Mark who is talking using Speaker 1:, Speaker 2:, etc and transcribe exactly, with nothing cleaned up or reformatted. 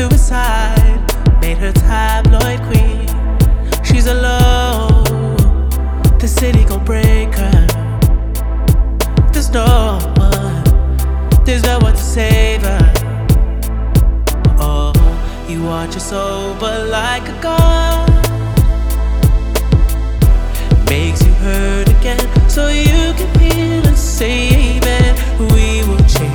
Speaker 1: suicide made her tabloid queen. She's alone, the city gon' break her. There's no one, there's no one to save her. Oh, you watch us over like a ghost.